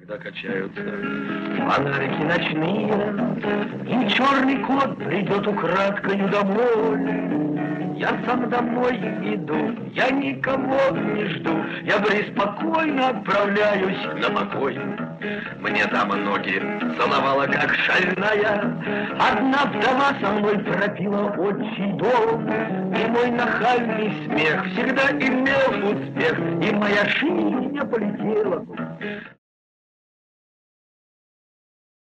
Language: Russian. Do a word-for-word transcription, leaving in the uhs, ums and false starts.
когда качаются фонарики ночные, и черный кот придет украдкою домой. Я сам домой иду, я никого не жду, я преспокойно отправляюсь на покой. Мне дама ноги целовала, как шальная, одна вдова со мной пропила отчий дом, и мой нахальный смех всегда имел успех, и моя жизнь не полетела.